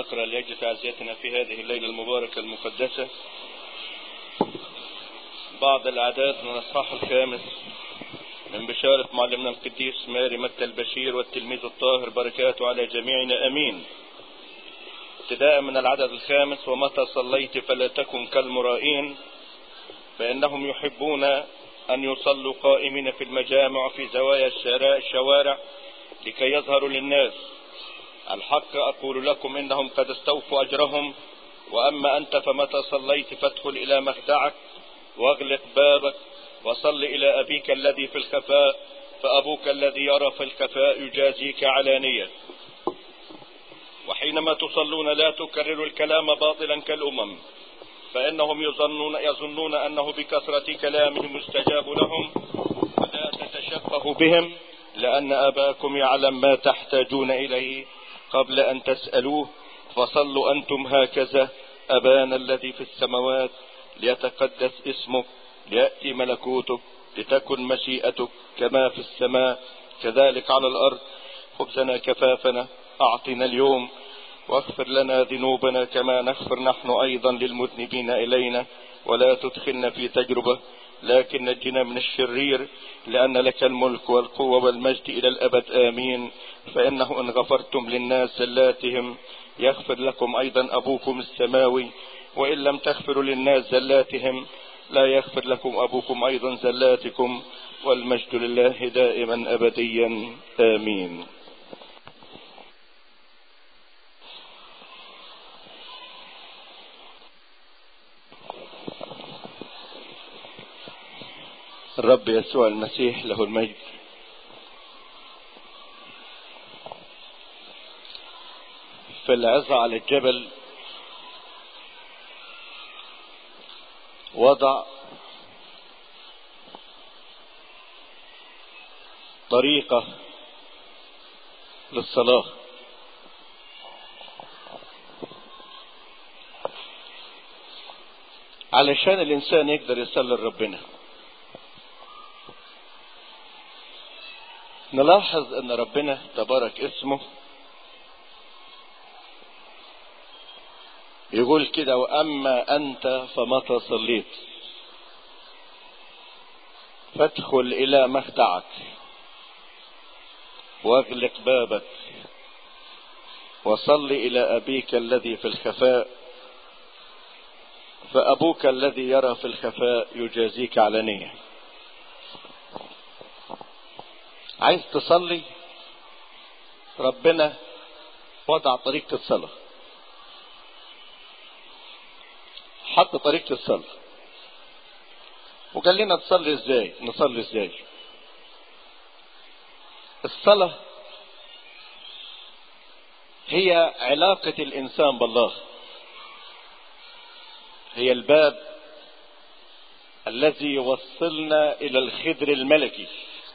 نقرأ لأجل تعزيتنا في هذه الليلة المباركة المقدسة بعض الأعداد من الإصحاح 5 من بشارة معلمنا القديس ماري متى البشير والتلميذ الطاهر، بركاته على جميعنا آمين. ابتداء من العدد 5: ومتى صليت فلا تكن كالمرائين فإنهم يحبون أن يصلوا قائمين في المجامع وفي زوايا الشوارع لكي يظهروا للناس. الحق أقول لكم إنهم قد استوفوا أجرهم. وأما أنت فمتى صليت فادخل إلى مخدعك واغلق بابك وصل إلى أبيك الذي في الخفاء، فأبوك الذي يرى في الخفاء يجازيك علانية. وحينما تصلون لا تكرروا الكلام باطلا كالأمم، فإنهم يظنون أنه بكثرة كلامهم يستجاب لهم، ولا تتشبهوا بهم، لأن أباكم يعلم ما تحتاجون إليه قبل أن تسألوه. فصلوا أنتم هكذا: أبانا الذي في السماوات، ليتقدس اسمك، ليأتي ملكوتك، لتكن مشيئتك كما في السماء كذلك على الأرض. خبزنا كفافنا أعطنا اليوم، واغفر لنا ذنوبنا كما نغفر نحن أيضا للمذنبين إلينا، ولا تدخلنا في تجربة لكن نجنا من الشرير، لأن لك الملك والقوة والمجد إلى الأبد آمين. فإنه إن غفرتم للناس زلاتهم يغفر لكم أيضا أبوكم السماوي، وإن لم تغفروا للناس زلاتهم لا يغفر لكم أبوكم أيضا زلاتكم، والمجد لله دائما أبديا آمين. الرب يسوع المسيح له المجد في العظة على الجبل وضع طريقة للصلاة. علشان الإنسان يقدر يصلي لربنا. نلاحظ أن ربنا تبارك اسمه يقول كده: وأما أنت فمتى صليت فادخل إلى مخدعك واغلق بابك وصل إلى أبيك الذي في الخفاء، فأبوك الذي يرى في الخفاء يجازيك علانية. عايز تصلي؟ ربنا وضع طريقة الصلاة، حط طريقة الصلاة وقال لنا تصلي ازاي، نصلي ازاي. الصلاة هي علاقة الإنسان بالله، هي الباب الذي يوصلنا إلى الخدر الملكي،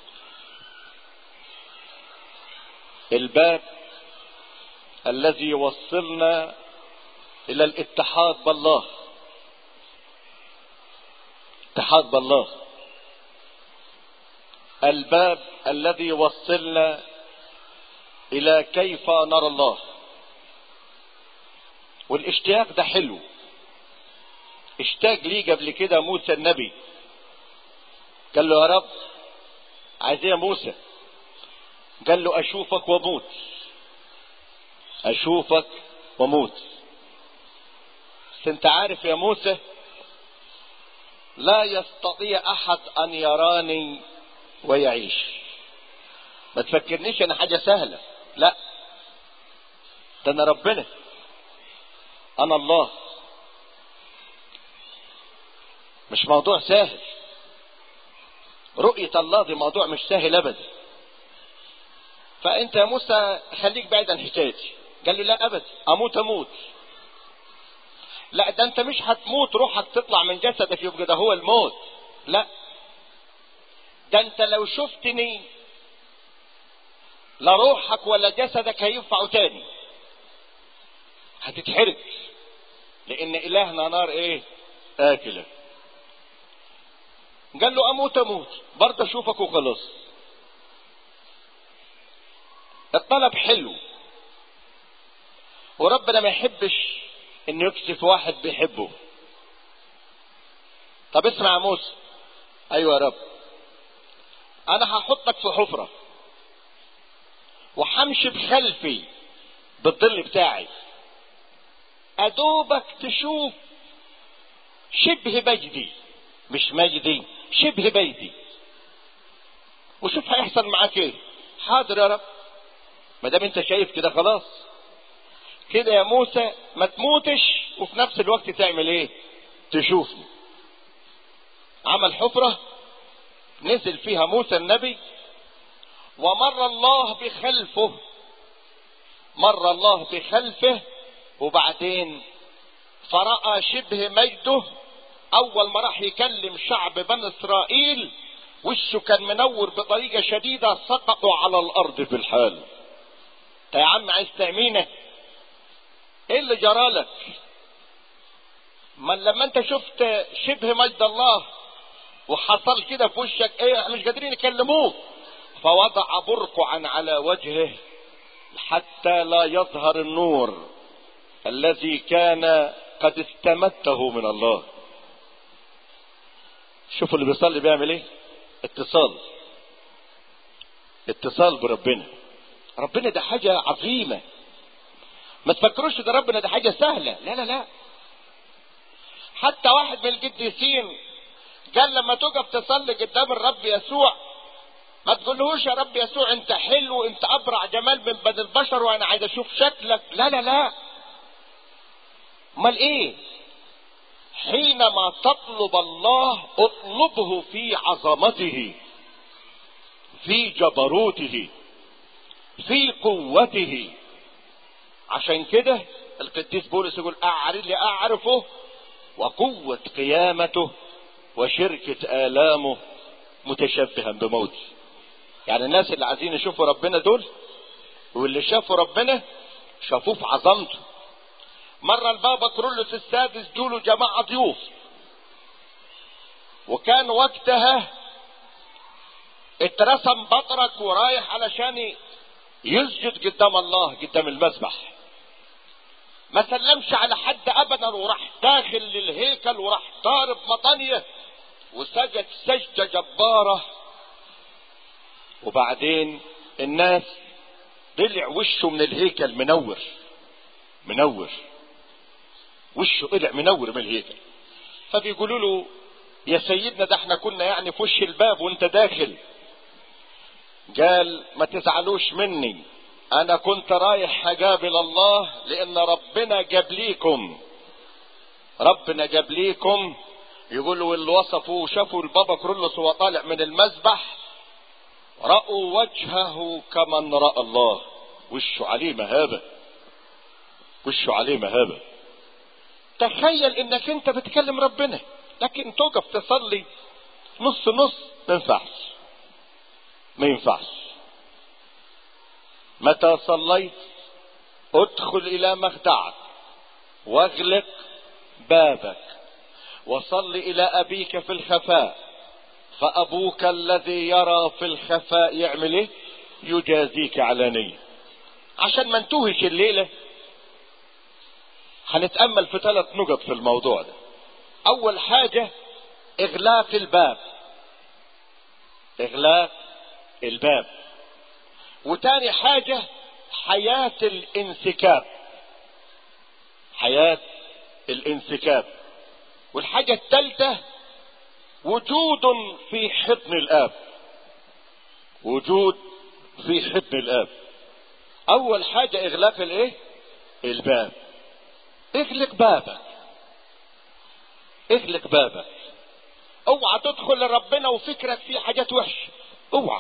الباب الذي يوصلنا إلى الاتحاد بالله، اتحاد بالله، الباب الذي يوصلنا إلى كيف نرى الله. والاشتياق ده حلو. اشتاق ليه قبل كده موسى النبي، قال له: يا رب عايز ايه يا موسى؟ قال له: أشوفك وموت، أشوفك وموت. بس انت عارف يا موسى، لا يستطيع أحد أن يراني ويعيش. ما تفكرنيش أنا حاجة سهلة، لا، ده أنا ربنا، أنا الله، مش موضوع سهل. رؤية الله دي موضوع مش سهل أبدا. فأنت يا موسى خليك بعيد عن حكايتي. قال له: لا أبدا، أموت. لا، ده أنت مش هتموت، روحك تطلع من جسدك يبقى ده هو الموت. لا، ده أنت لو شفتني لا روحك ولا جسدك هينفعوا تاني، هتتحرق، لأن إلهنا نار إيه؟ آكلة. قال له: أموت برضه أشوفك وخلاص. الطلب حلو، وربنا ما يحبش انه يكسف واحد بيحبه. طب اسمع يا موسى. ايوه يا رب. انا هحطك في حفرة وحمشي بخلفي بالظل بتاعي، ادوبك تشوف شبه مجدي، مش مجدي، شبه بيتي، وشوف هيحصل معاك ايه. حاضر يا رب. ما دام انت شايف كده خلاص كده يا موسى، ما تموتش وفي نفس الوقت تعمل ايه؟ تشوفني. عمل حفرة نزل فيها موسى النبي، ومر الله بخلفه، مر الله بخلفه، وبعدين فرأى شبه مجده. اول ما راح يكلم شعب بني اسرائيل وشه كان منور بطريقة شديدة، سقطوا على الارض بالحال. انت يا عم عايز تعمينه؟ ايه اللي جرالك؟ ما لما انت شفت شبه مجد الله وحصل كده في وشك ايه؟ احنا مش قادرين نكلموه. فوضع برقعا على وجهه حتى لا يظهر النور الذي كان قد استمته من الله. شوفوا اللي بيصلي بيعمل ايه؟ اتصال بربنا. ربنا ده حاجة عظيمة، ما تفكروش ده ربنا ده حاجة سهلة، لا لا لا. حتى واحد من القديسين قال لما تقف تصلي قدام الرب يسوع ما تقولهوش يا رب يسوع انت حلو، انت ابرع جمال من بني البشر وانا عايز اشوف شكلك، لا لا لا. امال ايه؟ حينما تطلب الله اطلبه في عظمته، في جبروته، في قوته. عشان كده القديس بولس يقول اعرفه وقوة قيامته وشركة آلامه متشبها بموته. يعني الناس اللي عايزين يشوفوا ربنا دول واللي شافوا ربنا شافوه في عظمته. مرة البابا كرولوس السادس جوله جماعة ضيوف، وكان وقتها اترسم بطرك ورايح علشان يسجد قدام الله قدام المذبح. ما سلمش على حد ابدا، وراح داخل للهيكل وراح ضارب مطانيه وسجد سجدة جبارة. وبعدين الناس طلع وشه من الهيكل منور، وشه طلع منور من الهيكل. فبيقولوا له يا سيدنا ده احنا كنا يعني في وش الباب وانت داخل. قال ما تزعلوش مني، انا كنت رايح اقابل الله لان ربنا جاب ليكم. يقولوا واللي وصفوا وشافوا البابا كرولوس وهو طالع من المذبح رأوا وجهه كمن رأى الله، وشه عليه مهابة. تخيل انك انت بتكلم ربنا لكن توقف تصلي نص ما ينفعش. متى صليت ادخل الى مخدعك واغلق بابك وصل الى ابيك في الخفاء، فابوك الذي يرى في الخفاء يعمل ايه؟ يجازيك علانية. عشان ما نتوهش الليلة هنتأمل في 3 نقط في الموضوع ده. اول حاجة اغلاق الباب. وتاني حاجة حياة الانسكاب. والحاجة الثالثة وجود في حضن الآب. اول حاجة اغلاق الباب. اغلق بابك. اوعى تدخل لربنا وفكرك فيه حاجات وحشة، اوعى.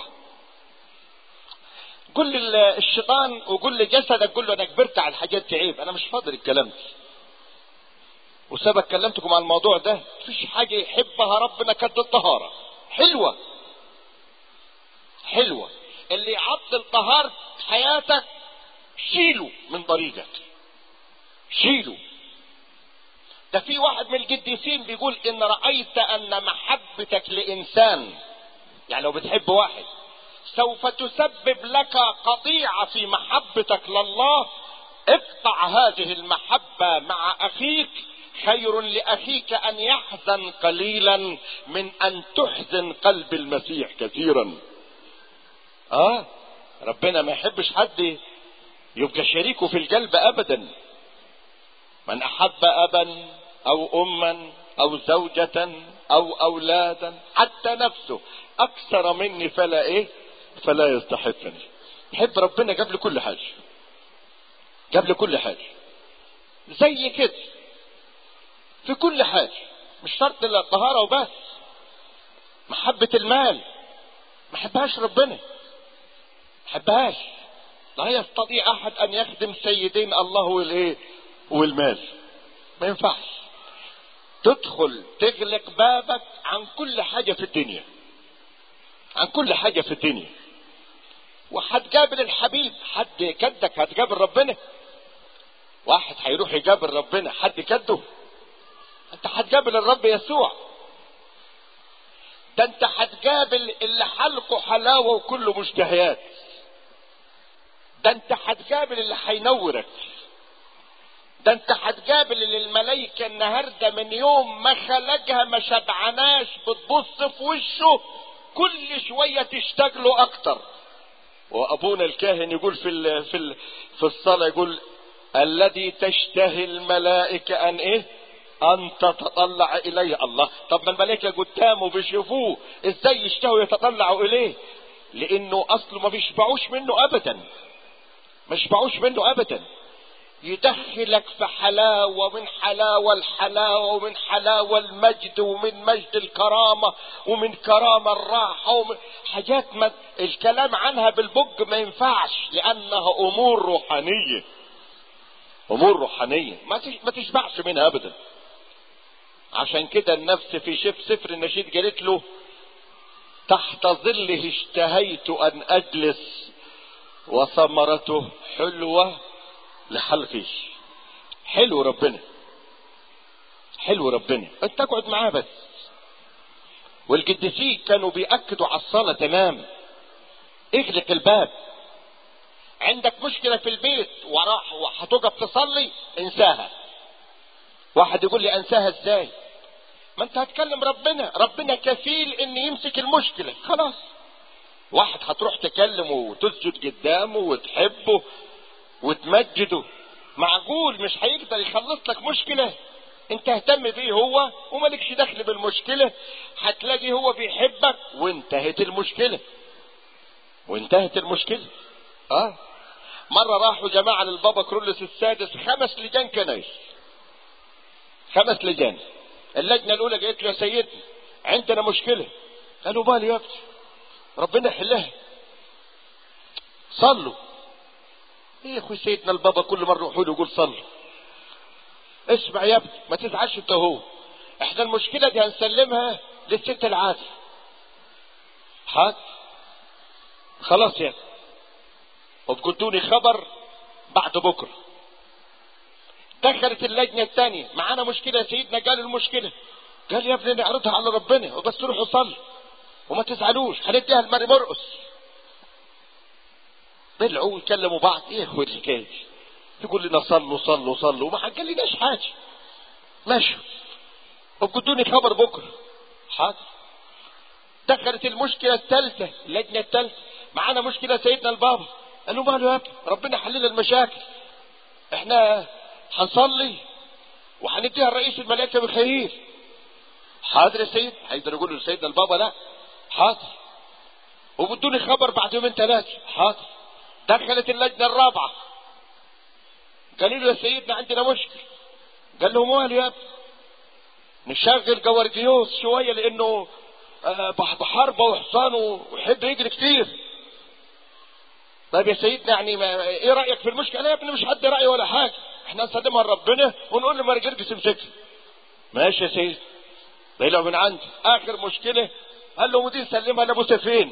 قل للشيطان وقل لجسدك، قل له انا كبرت على الحاجات دي، عيب، انا مش فاضل الكلام ده. وسبق كلمتكم عن الموضوع ده، مفيش حاجة يحبها ربنا قد الطهارة. حلوة. اللي يعطل طهارة حياتك شيله من طريقك، شيله. ده في واحد من القديسين بيقول ان رأيت ان محبتك لانسان، يعني لو بتحب واحد سوف تسبب لك قطيعة في محبتك لله اقطع هذه المحبة مع اخيك، خير لاخيك ان يحزن قليلا من ان تحزن قلب المسيح كثيرا. ربنا ما يحبش حد يبقى شريكه في القلب ابدا. من احب ابا او اما او زوجة او اولادا حتى نفسه اكثر مني فلا يستحقني. يحب ربنا قبل كل حاجة، قبل كل حاجة. زي كده في كل حاجة، مش شرط الطهارة وبس. محبة المال ما حبهاش ربنا، ما حبهاش. لا يستطيع احد ان يخدم سيدين الله والمال، ما ينفعش. تدخل تغلق بابك عن كل حاجة في الدنيا، عن كل حاجة في الدنيا. وهتقابل الحبيب، حد كدك هتقابل ربنا. واحد هيروح يقابل ربنا حد كده؟ انت هتقابل الرب يسوع. ده انت هتقابل اللي حلقه حلاوة وكله مشتهيات. ده انت هتقابل اللي هينورك. ده انت هتقابل اللي الملائكة النهاردة من يوم ما خلقها ما شبعناش بتبص في وشه، كل شوية تشتاق له اكتر. وابونا الكاهن يقول في الصلاة، يقول الذي تشتهي الملائكة ان تتطلع اليه. الله، طب ما الملائكة قدامه بيشوفوه، ازاي يشتهوا يتطلعوا اليه؟ لانه اصله ما بيشبعوش منه ابدا، ما يشبعوش منه ابدا. يدخلك في حلاوة، من حلاوة الحلاوة، ومن حلاوة المجد، ومن مجد الكرامة، ومن كرامة الراحة، ومن حاجات ما الكلام عنها بالبج ما ينفعش، لانها امور روحانية، امور روحانية ما تشبعش منها ابدا. عشان كده النفس في سفر النشيد قالت له تحت ظله اشتهيت ان اجلس وثمرته حلوة لحلقي. حلو ربنا، حلو ربنا، انت تقعد معاه بس. والقديسين كانوا بيأكدوا على الصلاة تمام. اغلق الباب. عندك مشكلة في البيت وراح وهتقف تصلي، انساها. واحد يقول لي انساها ازاي؟ ما انت هتكلم ربنا، ربنا كفيل ان يمسك المشكلة، خلاص. واحد هتروح تكلمه وتسجد قدامه وتحبه وتمجده، معقول مش هيقدر يخلص لك مشكلة؟ انت اهتم بيه هو ومالكش دخل بالمشكلة. هتلاقي هو بيحبك وانتهت المشكلة، وانتهت المشكلة. مرة راحوا جماعة للبابا كرولس السادس 5 لجان كنايس، 5 لجان. اللجنة الاولى قالت له يا سيدنا عندنا مشكلة. قالوا بالي يا ابني، ربنا يحلها، صلوا. ايه يا اخوي سيدنا البابا كل مرة يروحوا له يقول صلوا. اسمع يا ابني، ما تزعلش انت هو، احنا المشكلة دي هنسلمها للست العادي. حاضر، خلاص يا ابني، وبكتوني خبر بعد بكرة. دخلت اللجنة الثانية، معانا مشكلة يا سيدنا. قال المشكلة، قال يا ابني نعرضها على ربنا وبس، تروحوا صلوا وما تزعلوش، هنديها لماري مرقس. طلعوا يكلموا بعض، ايه يا اخوي الحكايه؟ يقول لنا صلوا صلوا صلوا وما قالناش حاجه. ماشي، وبكتوني خبر بكره. حاضر. دخلت المشكله الثالثه، اللجنه الثالثه، معانا مشكله سيدنا البابا. قال له ماله يا ابني، ربنا حلل المشاكل، احنا هنصلي وهنديها الرئيس الملائكه بخير. حاضر يا سيد. هيقدر يقول له سيدنا البابا لا؟ حاضر. وبدوني خبر بعد 2-3. حاضر. دخلت اللجنه الرابعه، قالوا له يا سيدنا عندنا مشكله. قال لهم ماله يا ابني، نشغل جوارجيوس شويه لانه بحربه وحصانه ويحب يجري كتير. طيب يا سيدنا يعني ايه رايك في المشكله؟ لا يا ابني مش حد راي ولا حاجه، احنا نسلمها لربنا ونقول له مرجرجس امسكها. ماشي يا سيدي. طلعوا من عندي اخر مشكله، قال له ودي نسلمها لابو سفين.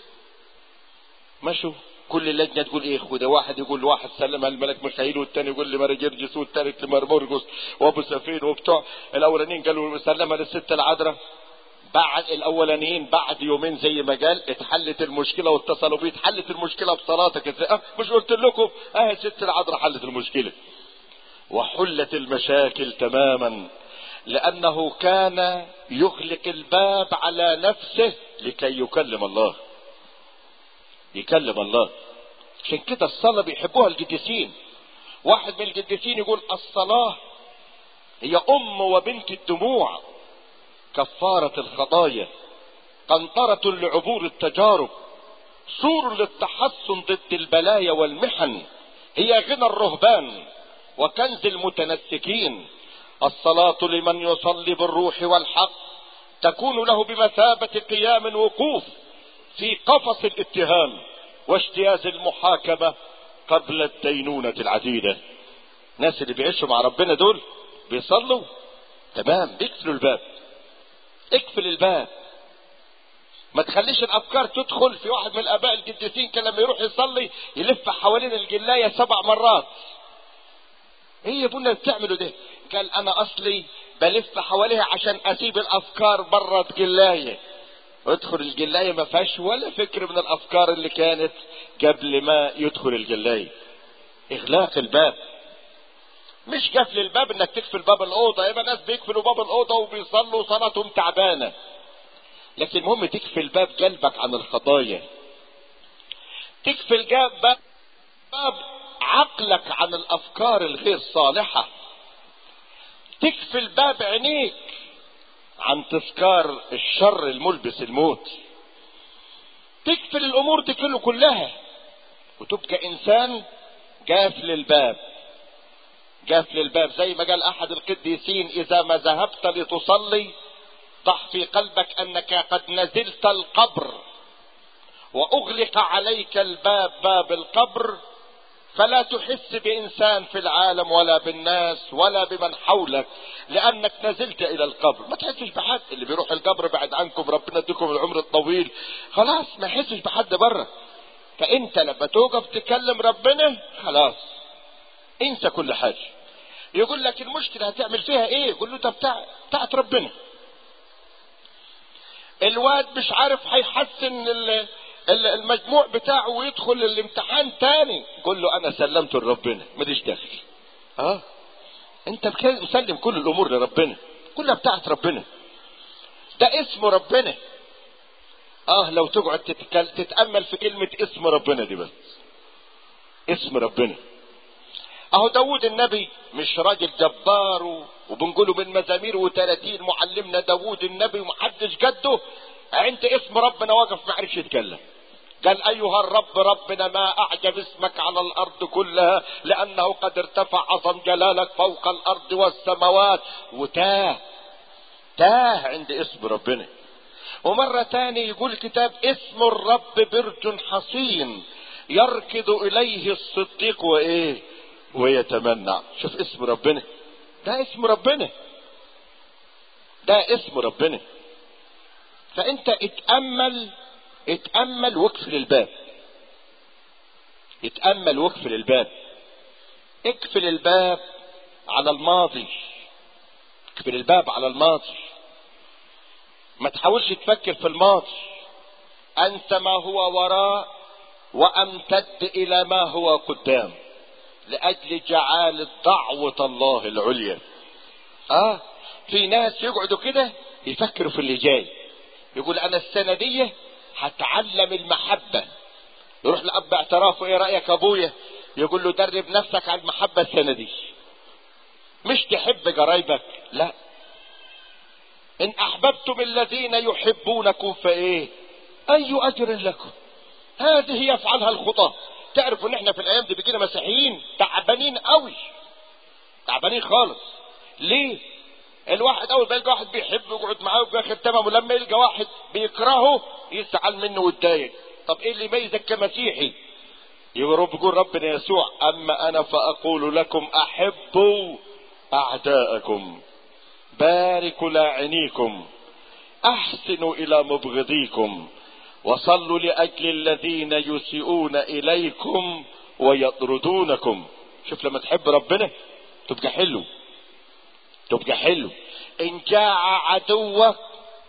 مشوا كل اللجنه تقول ايه اخوه، ده واحد يقول لواحد سلمها الملك ميخائيل، والثاني يقول لي مرجرجس، والثالث لمرمرجس وابو سفين، وبتوع الاولانيين قالوا سلمها للست العذراء. بعد الاولانيين بعد يومين زي ما قال اتحلت المشكله واتصلوا بيه، اتحلت المشكله بصلاتك ازاي؟ مش قلت لكم ست العذراء حلت المشكله وحلت المشاكل تماما، لانه كان يغلق الباب على نفسه لكي يكلم الله، يكلم الله. عشان كده الصلاة بيحبوها القديسين. واحد من القديسين يقول الصلاة هي ام وبنت الدموع، كفارة الخطايا، قنطرة لعبور التجارب، سور للتحصن ضد البلايا والمحن، هي غنى الرهبان وكنز المتنسكين. الصلاة لمن يصلي بالروح والحق تكون له بمثابة قيام وقوف في قفص الاتهام واجتياز المحاكمة قبل الدينونة العديدة. الناس اللي بيعيشوا مع ربنا دول بيصلوا تمام، بيقفلوا الباب، اقفل الباب، ما تخليش الافكار تدخل. في واحد من الاباء القديسين كان لما يروح يصلي يلف حوالين الجلاية 7 مرات. ايه يا ابونا بتعملوا ده؟ قال انا اصلي بلف حواليها عشان اسيب الافكار بره الجلاية. ادخل الجلاية ما فيهاش ولا فكر من الافكار اللي كانت قبل ما يدخل الجلاية. اغلاق الباب، مش قفل الباب انك تقفل باب الاوضه. يبقى ناس بيقفلوا باب الاوضه وبيصلوا صلاتهم تعبانه، لكن المهم تقفل باب قلبك عن الخطايا، تقفل باب عقلك عن الافكار الغير صالحه، تقفل باب عينيك عن تذكار الشر الملبس الموت، تقفل الامور دي كلها وتبقى انسان قافل الباب. قافل الباب زي ما قال احد القديسين: اذا ما ذهبت لتصلي ضح في قلبك انك قد نزلت القبر واغلق عليك الباب، باب القبر، فلا تحس بانسان في العالم ولا بالناس ولا بمن حولك، لانك نزلت الى القبر. ما تحسش بحد. اللي بيروح القبر بعد عنكم، ربنا يديكم العمر الطويل، خلاص ما يحسش بحد بره. فانت لما توقف تكلم ربنا خلاص انسى كل حاجه. يقول لك المشكله هتعمل فيها ايه؟ يقول له ده بتاعت ربنا. الواد مش عارف هيحسن المجموع بتاعه ويدخل الامتحان تاني، قول له انا سلمته لربنا ماليش دخل. انت مسلم كل الامور لربنا، كلها بتاعت ربنا، ده اسم ربنا. لو تقعد تتأمل في كلمة اسم ربنا دي، بس اسم ربنا. داود النبي مش راجل جبار وبنقوله من مزامير و30 معلمنا داود النبي ومحدش قده، عند اسم ربنا وقف ما عرفش يتكلم. قال ايها الرب ربنا ما اعجب اسمك على الارض كلها، لانه قد ارتفع عظم جلالك فوق الارض والسماوات. وتاه عند اسم ربنا. ومرة تاني يقول الكتاب: اسم الرب برج حصين يركض اليه الصديق ويتمنع. شوف اسم ربنا، ده اسم ربنا، ده اسم ربنا. فانت اتأمل واقفل الباب، اتأمل واقفل الباب. اقفل الباب على الماضي، اقفل الباب على الماضي، ما تحاولش تفكر في الماضي. انسى ما هو وراء وامتد الى ما هو قدام، لاجل جعالة دعوة الله العليا. في ناس يقعدوا كده يفكروا في اللي جاي، يقول انا السنة دي هتعلم المحبة. يروح لأب اعترافه: ايه رأيك ابويا؟ يقول له: درب نفسك على المحبة السنة دي، مش تحب قرايبك، لا. ان احببتم الذين يحبونكم فايه اي اجر لكم، هذه يفعلها الخطاة. تعرفوا ان احنا في الايام دي بيجينا مسيحيين تعبانين قوي، تعبانين خالص. ليه؟ الواحد اول ما يلقى واحد بيحبه يقعد معاه وبياخد تمام، ولما يلقى واحد بيكرهه يزعل منه ويتضايق. طب ايه اللي يميزك كمسيحي؟ يقول ربنا يسوع: اما انا فاقول لكم احبوا اعداءكم، باركوا لاعنيكم، احسنوا الى مبغضيكم، وصلوا لاجل الذين يسيئون اليكم ويطردونكم. شوف لما تحب ربنا تبقى حلو، تبقى حلو. ان جاع عدوك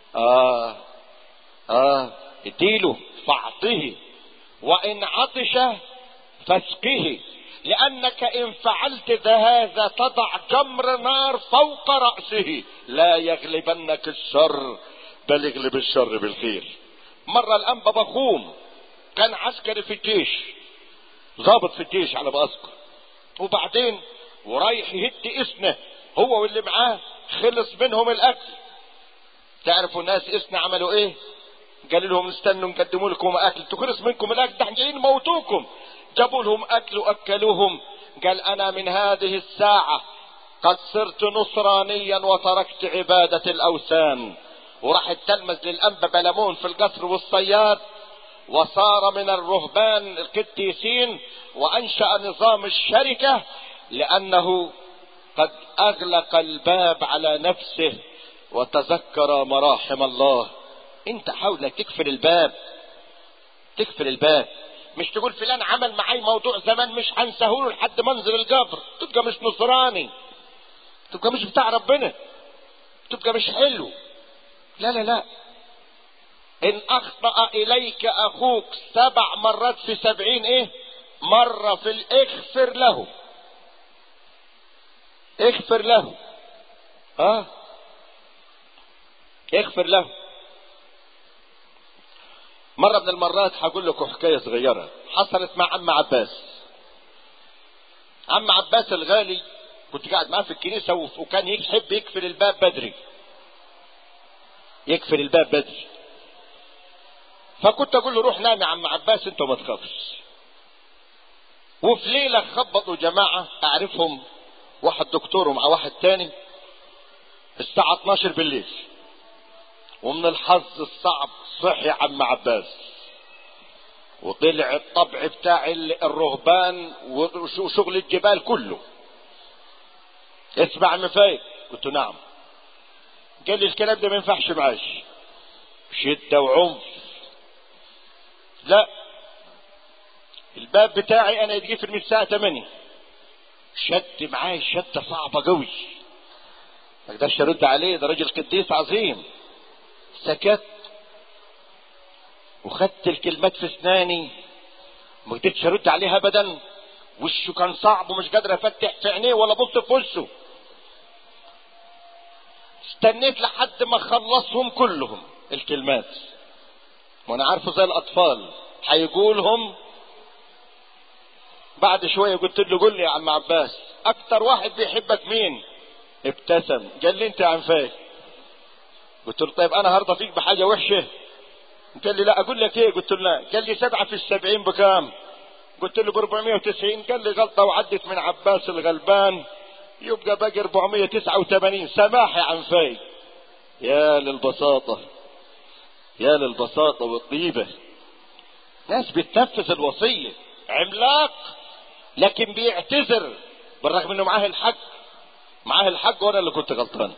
اديله فاعطه، وان عطش فاسقه، لانك ان فعلت هذا تضع جمر نار فوق رأسه. لا يغلبنك الشر بل يغلب الشر بالخير. مرة الانبا بخوم كان عسكري في الجيش، ضابط في الجيش على ما اذكر، وبعدين ورايح يهد اسنه هو واللي معاه، خلص منهم الاكل. تعرفوا الناس اسنه عملوا ايه؟ قال لهم استنوا نقدموا لكم اكل، تخلص منكم الاكل ده احنا جايين نموتوكم. جابوا لهم اكل واكلوهم. قال انا من هذه الساعة قد صرت نصرانيا وتركت عبادة الاوثان. وراح التلمذ للانبا بلمون في القصر والصياد، وصار من الرهبان القديسين، وانشأ نظام الشركة، لانه قد اغلق الباب على نفسه وتذكر مراحم الله. انت حاول تقفل الباب، تقفل الباب، مش تقول فلان عمل معي موضوع زمان مش هنسهوله لحد منزل القبر. تبقى مش نصراني، تبقى مش بتاع ربنا، تبقى مش حلو. لا لا لا، ان اخطأ اليك اخوك 7 مرات في 70 مرة في اغفر له، اغفر له، اغفر له. مرة من المرات هقول لكم حكاية صغيرة حصلت مع عم عباس. عم عباس الغالي كنت قاعد معاه في الكنيسة، وكان يحب يقفل الباب بدري، يقفل الباب بدري. فكنت اقول له روح نام يا عم عباس انت وما تخافش. وفي ليلة خبطوا جماعة اعرفهم، واحد دكتور ومع واحد تاني، الساعة 12 بالليل. ومن الحظ الصعب صحي عم عباس، وطلع الطبع بتاع الرهبان وشغل الجبال كله. اسمع عم فايق. قلت له نعم. قال لي الكلام ده ما ينفعش معاش، شدة وعنف. لا، الباب بتاعي انا يتقفل من الساعة 8. شد معاي شدة صعبة قوي، ما اقدرش ارد عليه، ده راجل قديس عظيم. سكت وخدت الكلمات في اسناني، ما قدرتش ارد عليه ابدا. وشه كان صعب ومش قادر افتح في عينيه ولا ابص في وشه. استنيت لحد ما خلصهم كلهم الكلمات، وانا عارفه زي الاطفال هيقولهم. بعد شويه قلت له قول لي يا عم عباس اكتر واحد بيحبك مين؟ ابتسم قال لي انت يا عم فايق. قلت له طيب انا هرضى فيك بحاجه وحشه؟ قال لي لا. اقول لك ايه؟ قلت له لا. قال لي 7 في 70 بكام؟ قلت له ب 490. قال لي غلطه وعدت من عباس الغلبان، يبقى باقي 489. سماح يا عم فايق. يا للبساطه، يا للبساطه والطيبه. ناس بتنفذ الوصيه، عملاق لكن بيعتذر بالرغم انه معاه الحق، معاه الحق وانا اللي كنت غلطان.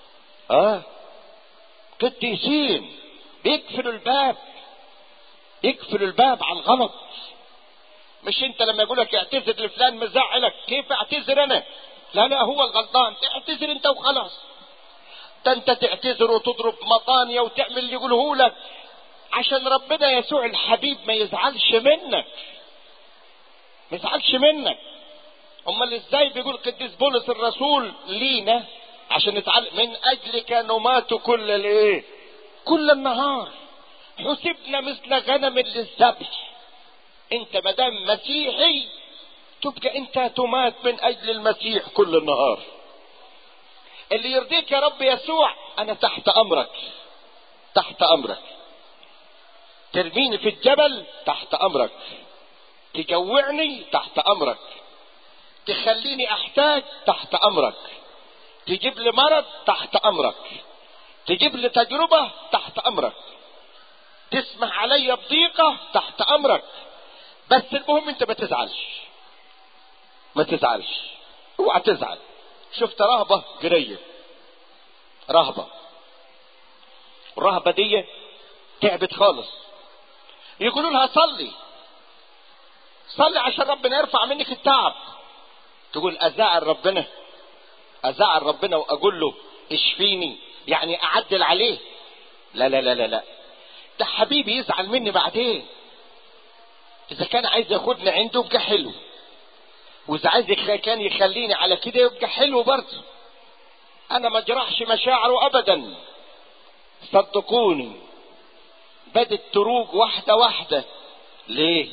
قديسين بيقفلوا الباب، يقفلوا الباب على الغلط. مش انت لما يقولك اعتذر لفلان مزعلك، كيف اعتذر انا؟ لا لا، هو الغلطان، اعتذر انت وخلاص. ده انت تعتذر وتضرب مطانية وتعمل اللي يقوله لك عشان ربنا يسوع الحبيب ما يزعلش منك، ما يزعلش منك. امال ازاي بيقول قديس بولس الرسول لينا عشان نتعلم من اجلك نمات كل النهار، حسبنا مثل غنم للذبح. انت مدام مسيحي تبقى انت تمات من اجل المسيح كل النهار. اللي يرضيك يا رب يسوع انا تحت امرك، تحت امرك. ترميني في الجبل تحت امرك، تجوعني تحت امرك، تخليني احتاج تحت امرك، تجيب لي مرض تحت امرك، تجيب لي تجربة تحت امرك، تسمح علي بضيقة تحت امرك. بس المهم انت ما تزعلش، ما تزعلش، اوعى تزعل. شفت رهبة قرية، رهبة، الرهبة دي تعبت خالص. يقولوا لها صلي، صلي عشان ربنا يرفع منك التعب. تقول ازعل ربنا، ازعل ربنا واقول له اشفيني، يعني اعدل عليه. لا لا لا لا لا، ده حبيبي يزعل مني بعدين. اذا كان عايز ياخدني عنده يبقى حلو، واذا عايز كان يخليني على كده يبقى حلو برضه. انا ما اجرحش مشاعره ابدا، صدقوني. بدت تروج واحدة واحدة. ليه؟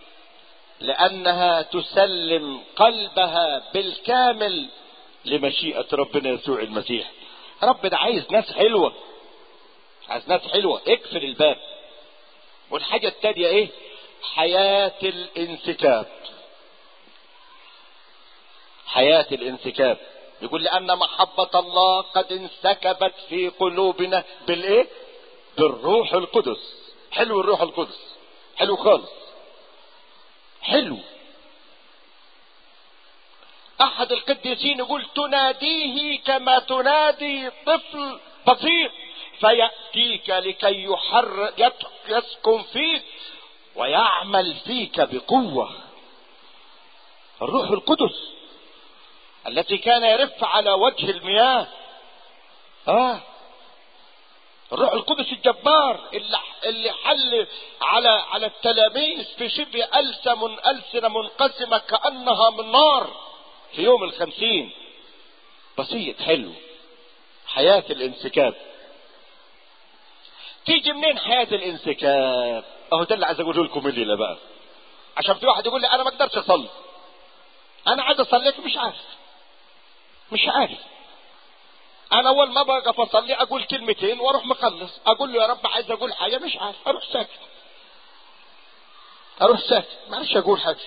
لانها تسلم قلبها بالكامل لمشيئة ربنا يسوع المسيح. ربنا عايز ناس حلوة، عايز ناس حلوة. اقفل الباب. والحاجة التانية ايه؟ حياة الانسكاب. حياة الانسكاب. يقول لأن محبة الله قد انسكبت في قلوبنا بالايه؟ بالروح القدس. حلو الروح القدس، حلو خالص، حلو. احد القديسين يقول تناديه كما تنادي طفل بسيط فيأتيك لكي يسكن فيك ويعمل فيك بقوة. الروح القدس التي كان يرف على وجه المياه. الروح القدس الجبار اللي حل على التلاميذ في شبه ألسنة منقسمة كأنها من نار في يوم 50. بسيط حلو. حياة الانسكاب. تيجي منين حياة الانسكاب؟ اهو ده اللي عايز اقوله لكم الليلة بقى. عشان في واحد يقول لي انا ما اقدرش اصلي، انا عايز اصليك مش عارف. انا اول ما بقى اصلي اقول كلمتين واروح مخلص، اقول له يا رب عايز اقول حاجه مش عارف، اروح ساكت معلش اقول حاجه.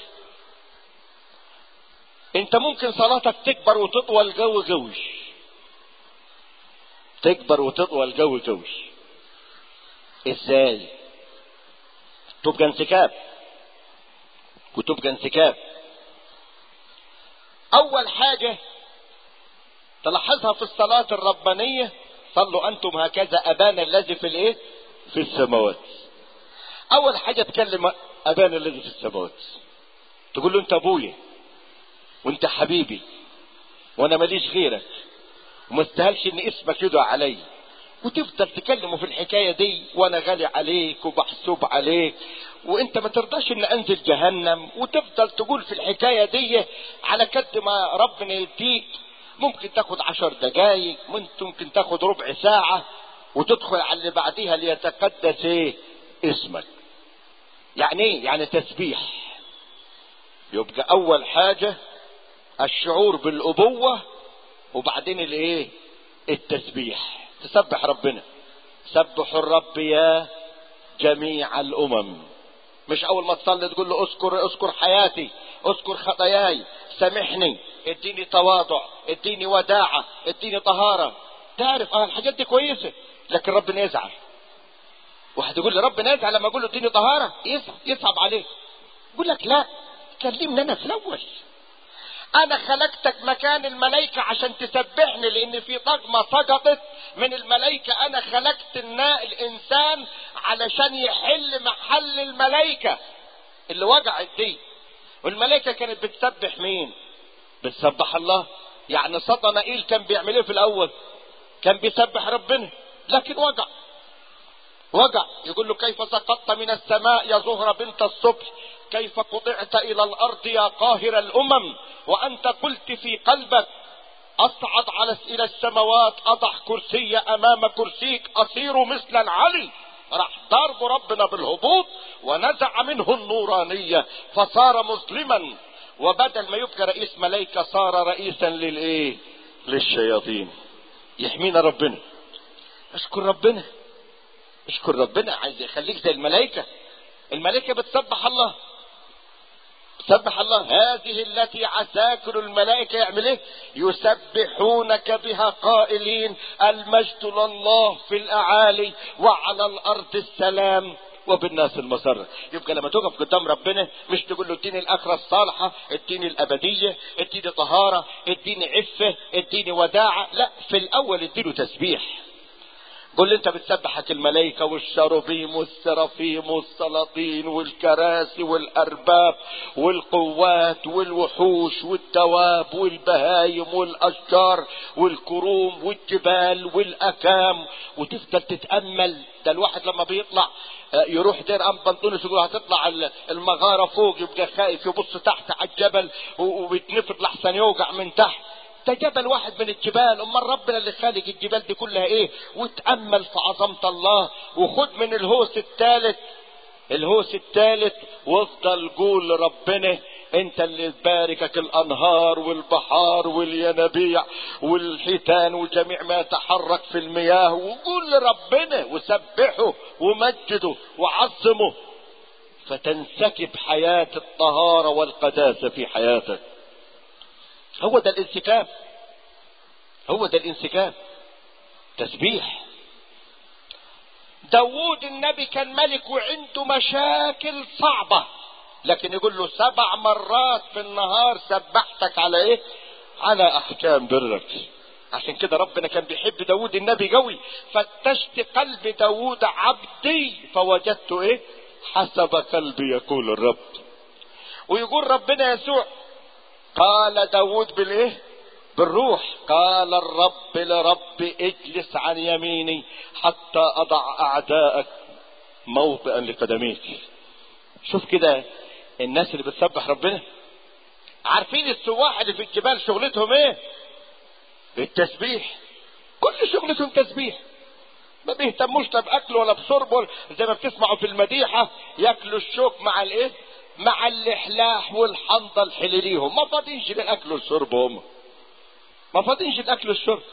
انت ممكن صلاتك تكبر وتطول جوش، تكبر وتطول جوش. ازاي؟ تبقى انسكاب. اول حاجه تلاحظها في الصلاة الربانية، صلوا انتم هكذا ابانا الذي في الايه؟ في السماوات. اول حاجة تكلم ابانا الذي في السماوات، تقول له انت ابويا وانت حبيبي وانا ماليش غيرك وما استاهلش ان اسمك يدعى علي، وتفضل تكلمه في الحكاية دي وانا غالي عليك وبحسوب عليك وانت ما ترضاش ان انزل جهنم، وتفضل تقول في الحكاية دي على قد ما ربنا يديك. ممكن تاخد 10 دقايق، ممكن تاخد ربع ساعة، وتدخل على اللي بعديها ليتقدس ايه؟ اسمك. يعني ايه؟ يعني تسبيح. يبقى اول حاجة الشعور بالابوة، وبعدين الايه؟ التسبيح. تسبح ربنا. سبحوا الرب يا جميع الامم. مش اول ما تصلي تقول له اذكر حياتي، اذكر خطاياي، سامحني، اديني تواضع، اديني وداعة، اديني طهارة. تعرف الحاجات دي كويسة، لكن ربنا يزعل. واحد يقول لي ربنا يزعل لما اقول له اديني طهارة، يصعب عليه. يقول لك لا، كلمني انا في الاول. انا خلقتك مكان الملائكة عشان تسبحني، لان في طغمة سقطت من الملائكة. انا خلقت الانسان علشان يحل محل الملائكة اللي وقعت دي. والملائكة كانت بتسبح مين؟ بتسبح الله. يعني صطنائيل كان بيعمل ايه في الاول؟ كان بيسبح ربنا، لكن وقع. يقول له كيف سقطت من السماء يا زهرة بنت الصبح، كيف قطعت الى الارض يا قاهر الامم، وانت قلت في قلبك اصعد الى السماوات، اضع كرسي امام كرسيك، اصير مثل العلي. راح ضرب ربنا بالهبوط ونزع منه النورانية فصار مسلما، وبدل ما يبقى رئيس ملائكة صار رئيسا للايه؟ للشياطين. يحمينا ربنا. اشكر ربنا. عايز يخليك زي الملائكة. الملائكة بتسبح الله. هذه التي عساكر الملائكة يعمل ايه؟ يسبحونك بها قائلين المجد لله في الاعالي وعلى الارض السلام وبالناس المسرة. يبقى لما تقف قدام ربنا مش تقول له اديني الاخرة الصالحة، اديني الابدية، اديني طهارة، اديني عفة، اديني وداعة. لا، في الاول اديله تسبيح. قول لي انت بتسبحك الملائكة والشروبيم والسرافيم والسلاطين والكراسي والارباب والقوات والوحوش والدواب والبهايم والاشجار والكروم والجبال والاكام، وتفضل تتأمل. ده الواحد لما بيطلع يروح دير ام بنطونس يقول هتطلع المغارة فوق، يبقى خايف يبص تحت على الجبل وبيتنفض لحسن يوقع من تحت. ده جبل واحد من الجبال، امال ربنا اللي خالق الجبال دي كلها ايه؟ وتأمل في عظمة الله، وخد من الهوس الثالث وافضل قول لربنا انت اللي تباركك الانهار والبحار والينابيع والحيتان وجميع ما يتحرك في المياه، وقول لربنا وسبحه ومجده وعظمه، فتنسكب حياة الطهارة والقداسة في حياتك. هو ده الانسكاب، هو ده الانسكاب، تسبيح. داوود النبي كان ملك وعنده مشاكل صعبة، لكن يقول له 7 مرات في النهار سبحتك على ايه؟ على احكام برك. عشان كده ربنا كان بيحب داوود النبي قوي. فتشت قلب داوود عبدي فوجدت ايه؟ حسب قلبي يقول الرب. ويقول ربنا يسوع قال داوود بالايه؟ بالروح قال الرب لرب اجلس عن يميني حتى اضع اعدائك موطئا لقدميك. شوف كده الناس اللي بتسبح ربنا. عارفين السواح اللي في الجبال شغلتهم ايه؟ التسبيح. كل شغلتهم تسبيح، ما بيهتموش لا باكل ولا بشرب ولا زي ما بتسمعوا في المديحه ياكلوا الشوك مع الايه؟ مع اللحلاح والحنظل الحليليهم. ما فاضينش للاكل والشرب، هم ما فاضينش الاكل والشرب.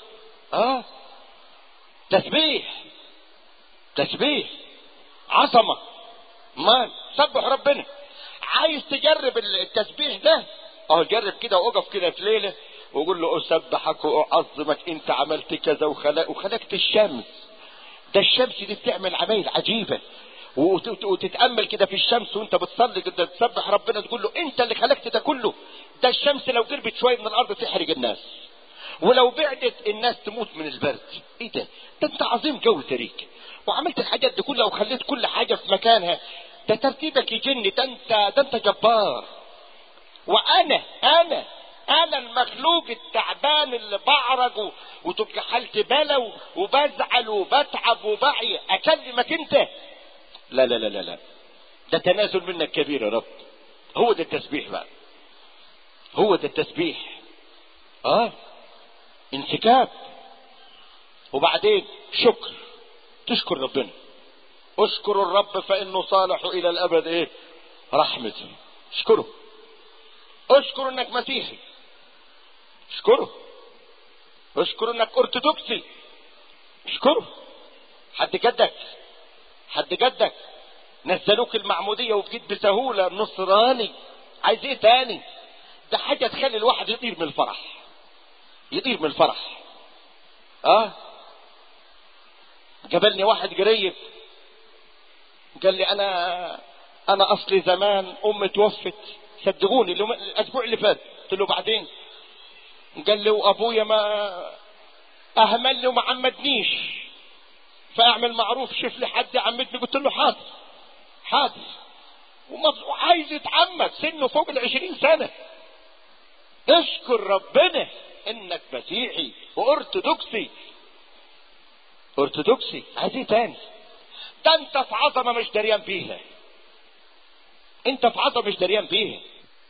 تسبيح، تسبيح، عظمه. ما سبح ربنا. عايز تجرب التسبيح ده؟ جرب كده واقف كده في ليله وقول له اسبحك واعظمك، انت عملت كذا وخلقت الشمس. ده الشمس دي بتعمل عمايل عجيبه، وتتامل كده في الشمس وانت بتصلي كده تسبح ربنا، تقول له انت اللي خلقت ده كله. ده الشمس لو قربت شويه من الارض تحرق الناس، ولو بعدت الناس تموت من البرد. ايه ده؟ ده انت عظيم جو تريك، وعملت الحاجات دي كلها وخليت كل حاجه في مكانها. ده ترتيبك يجني. ده انت جبار. وانا المخلوق التعبان اللي بعرج وتبقى حالتي بلا وبزعل وبتعب وبعي اكلمك انت؟ لا لا لا لا لا، ده تنازل منك كبير يا رب. هو ده التسبيح بقى، هو ده التسبيح. انسكاب. وبعدين شكر، تشكر ربنا. اشكر الرب فانه صالح الى الابد ايه؟ رحمته. اشكره، اشكر انك مسيحي، اشكره، اشكر انك ارثوذكسي، اشكره. حد جدك نزلوك المعمودية وبقيت بسهولة نصراني، عايز ايه تاني؟ ده حاجة تخلي الواحد يطير من الفرح، يطير من الفرح. قابلني واحد قريب قال لي انا اصلي زمان امي توفت، صدقوني الاسبوع اللي فات. قلت له بعدين؟ قال لي وابويا ما اهملني وما عمدنيش، فاعمل معروف شوف لي حد يعمدني. قلت له حاضر. وعايز يتعمد، سنه فوق 20 سنة. اشكر ربنا انك مسيحي وارثوذكسي. عايز ايه تاني؟ ده انت في عظمة مش دريان بيها، انت في عظمة مش دريان بيها.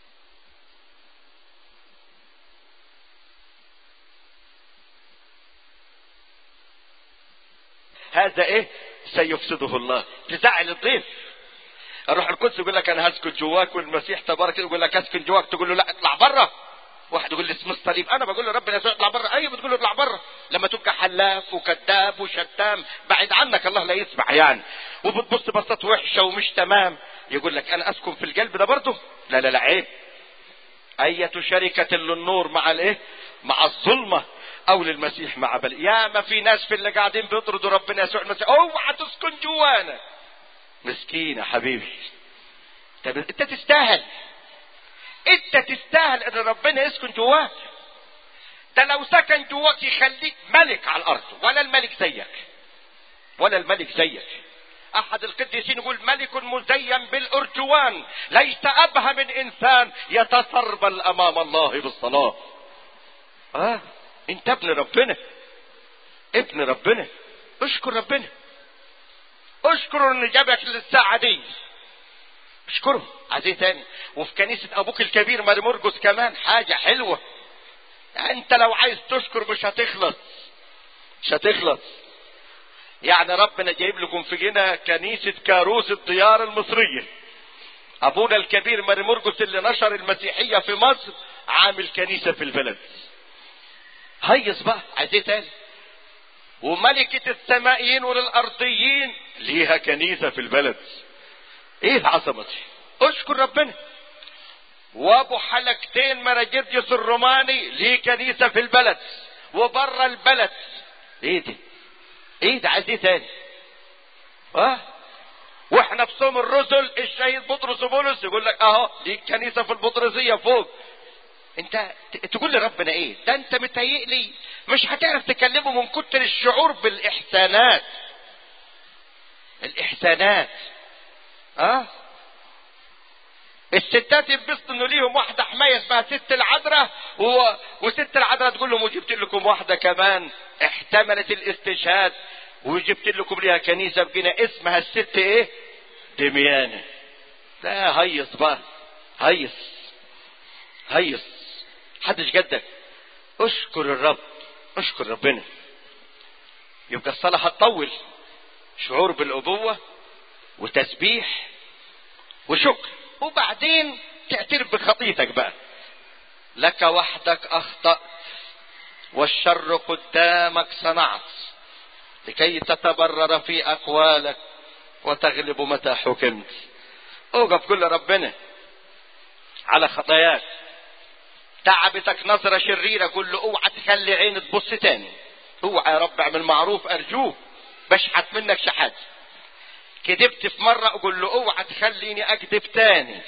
هذا ايه؟ سيفسده الله. تزعل الضيف. الروح القدس يقول لك انا هسكن جواك، والمسيح تبارك يقول لك اسكن جواك، تقول له لا اطلع بره. واحد يقول لي اسم الصليب، انا بقول له ربنا يسوع اطلع بره. ايوه بتقول له اطلع بره. لما تبقى حلاف وكذاب وشتام بعد عنك الله لا يسمع يعني، وبتبص بصات وحشه ومش تمام، يقول لك انا اسكن في القلب ده برضه؟ لا لا لا، عيب. اية شركة للنور مع الايه؟ مع الظلمة، او للمسيح مع يا ما في ناس في اللي قاعدين بيطردوا ربنا يسوع المسيح، اوعى تسكن جوانا. مسكين يا حبيبي. طب انت تستاهل ان ربنا يسكن جواك. ده لو سكن جواك يخليك ملك على الارض، ولا الملك زيك. ولا الملك زيك. احد القديسين يقول ملك مزين بالارجوان ليس ابهى من انسان يتسربل امام الله بالصلاة. انت ابن ربنا، ابن ربنا. اشكر ربنا، اشكره ان جابك للساعة دي، اشكره. عايزين تاني؟ وفي كنيسة ابوك الكبير ماري مرقس كمان حاجة حلوة. انت لو عايز تشكر مش هتخلص، مش هتخلص. يعني ربنا جايب لكم في جنة كنيسة كاروس الديار المصرية. ابونا الكبير ماري مرقس اللي نشر المسيحية في مصر عامل كنيسة في البلد. هيص بقى، عايز ايه تاني؟ وملكة السمائيين والارضيين ليها كنيسة في البلد. ايه العظمة دي؟ اشكر ربنا. وابو حلقتين مراجرجس الروماني ليه كنيسة في البلد وبره البلد. ايه دي؟ ايه ده؟ عايز ايه تاني؟ واحنا في صوم الرسل الشهيد بطرس وبولس يقول لك اهو دي كنيسة في البطرسية فوق. انت تقول لي ربنا ايه؟ ده انت متهيئلي مش هتعرف تكلمه من كتر الشعور بالاحسانات. الاحسانات. الستات ينبسطوا انه ليهم واحده حمايه اسمها ست العذراء، وست العذراء تقول لهم وجبت لكم واحده كمان احتملت الاستشهاد وجبت لكم ليها كنيسه بجنة اسمها الست ايه؟ دميانه. لا هيص بقى، هيص هيص. حدش جدك. اشكر الرب، اشكر ربنا. يبقى الصلاه هتطول. شعور بالابوه وتسبيح وشكر، وبعدين تعترف بخطيتك بقى. لك وحدك اخطأت والشر قدامك صنعت لكي تتبرر في اقوالك وتغلب متى حكمت. اوقف قل ربنا على خطاياك. تعبتك نظرة شريرة قل له اوعى تخلي عين تبص تاني. اوعى يا رب اعمل معروف ارجوه بشحت منك شحات. كذبت في مرة اقول له اوعى تخليني اكذب تاني.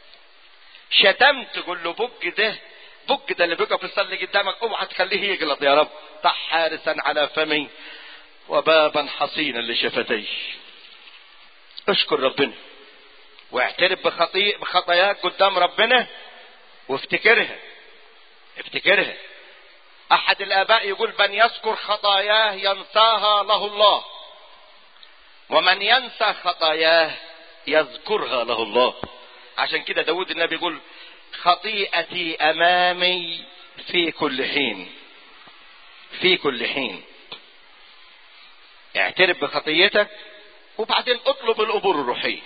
شتمت قول له بق ده اللي بيقف يصلي قدامك اوعى تخليه يغلط يا رب. طح حارسا على فمي وبابا حصينا لشفتي. اشكر ربنا واعترف بخطاياك قدام ربنا وافتكرها، افتكرها. احد الاباء يقول من يذكر خطاياه ينساها له الله، ومن ينسى خطاياه يذكرها له الله. عشان كده داود النبي يقول خطيئتي امامي في كل حين، في كل حين. اعترف بخطيتك وبعدين اطلب الامور الروحية.